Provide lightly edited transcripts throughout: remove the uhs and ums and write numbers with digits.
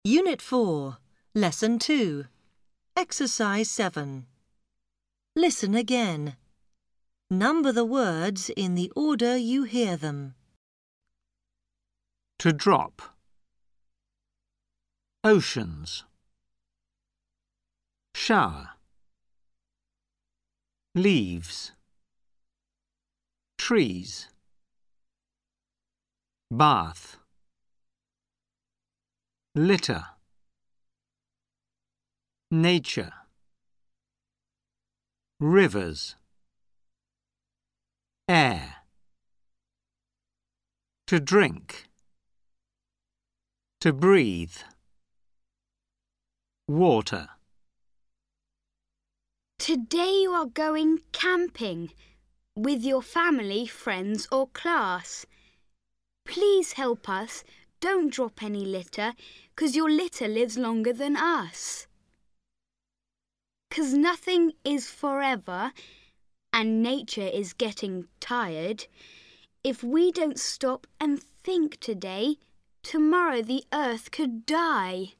Unit 4, Lesson 2, Exercise 7. Listen again. Number the words in the order you hear them. To drop. Oceans. Shower. Leaves. Trees. Bath. Litter. Nature. Rivers. Air. To drink. To breathe. Water. Today you are going camping with your family, friends or class. Please help us. Don't drop any litter, 'cause your litter lives longer than us. 'Cause nothing is forever and nature is getting tired. If we don't stop and think today, tomorrow the earth could die.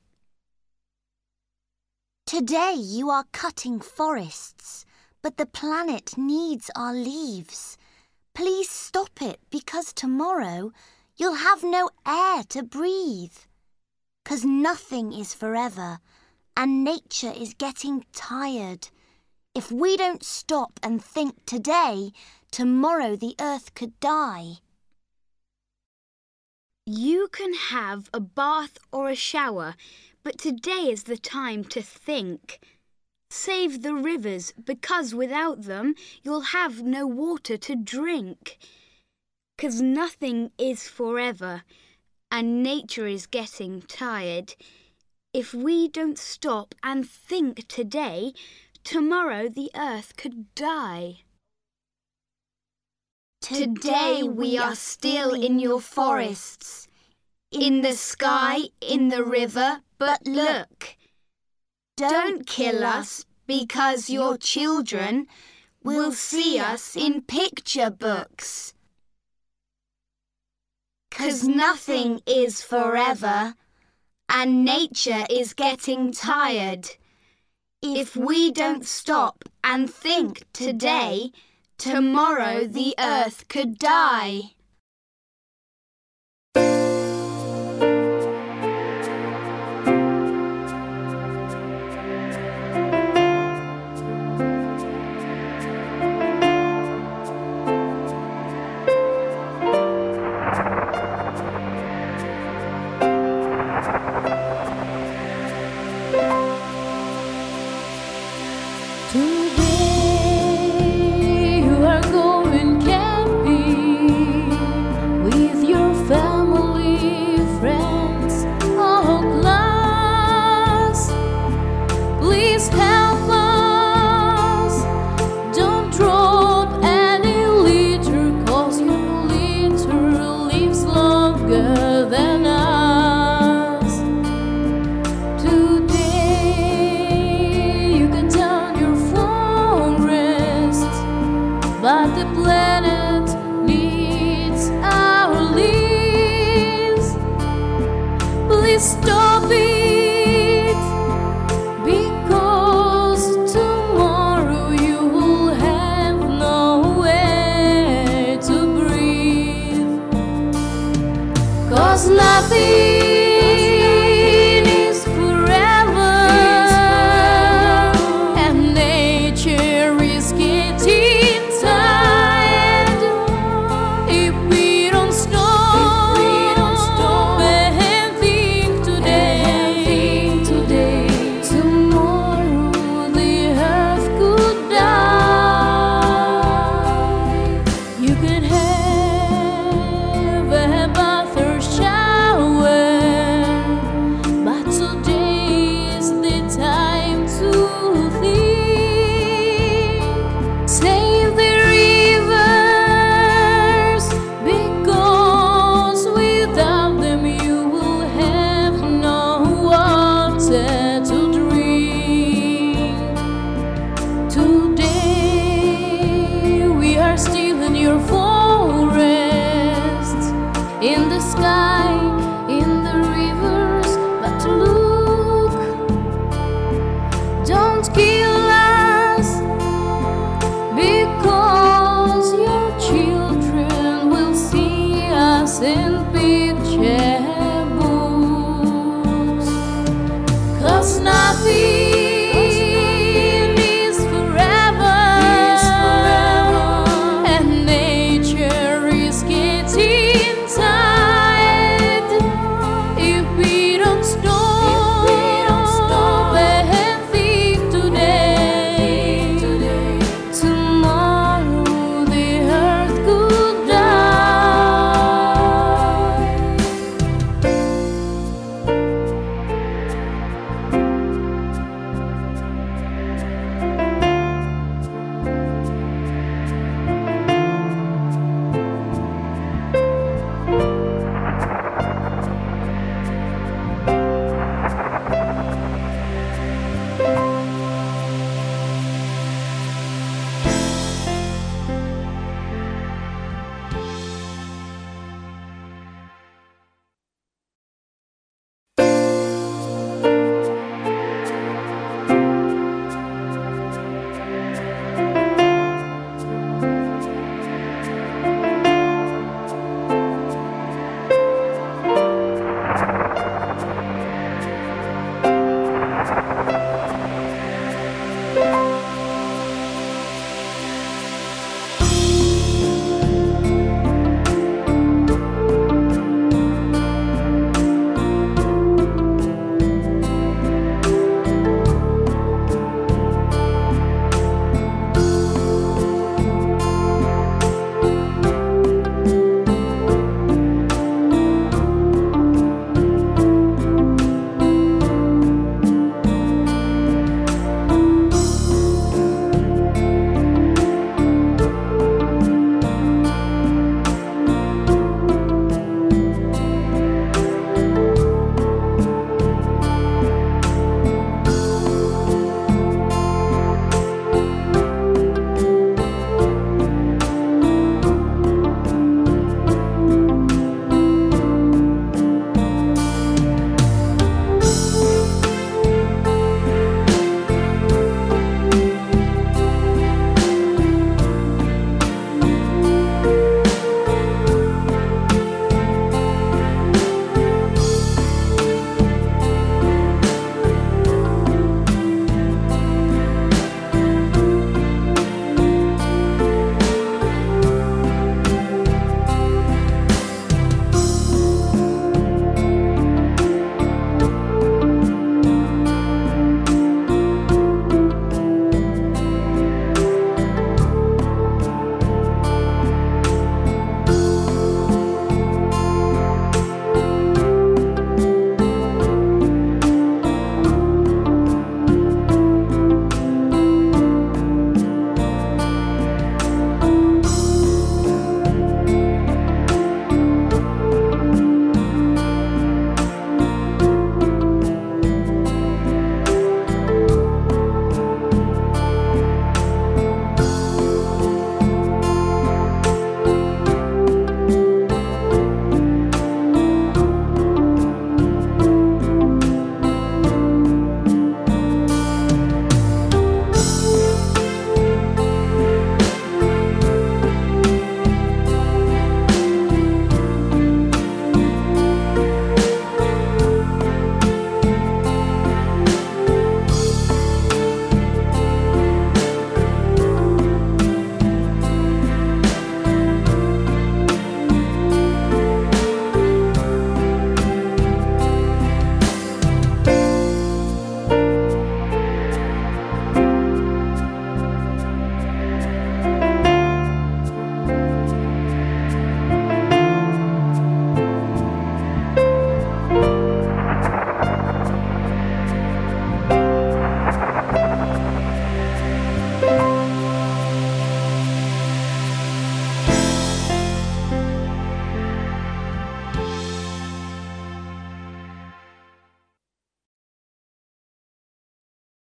Today you are cutting forests, but the planet needs our leaves. Please stop it, because tomorrow you'll have no air to breathe. 'Cause nothing is forever and nature is getting tired. If we don't stop and think today, tomorrow the earth could die. You can have a bath or a shower, but today is the time to think. Save the rivers, because without them you'll have no water to drink. 'Cause nothing is forever and nature is getting tired. If we don't stop and think today, tomorrow the earth could die. Today we are still in your forests, in the sky, in the river, but look. Don't kill us, because your children will see us in picture books. 'Cause nothing is forever and nature is getting tired. If we don't stop and think today, tomorrow the earth could die.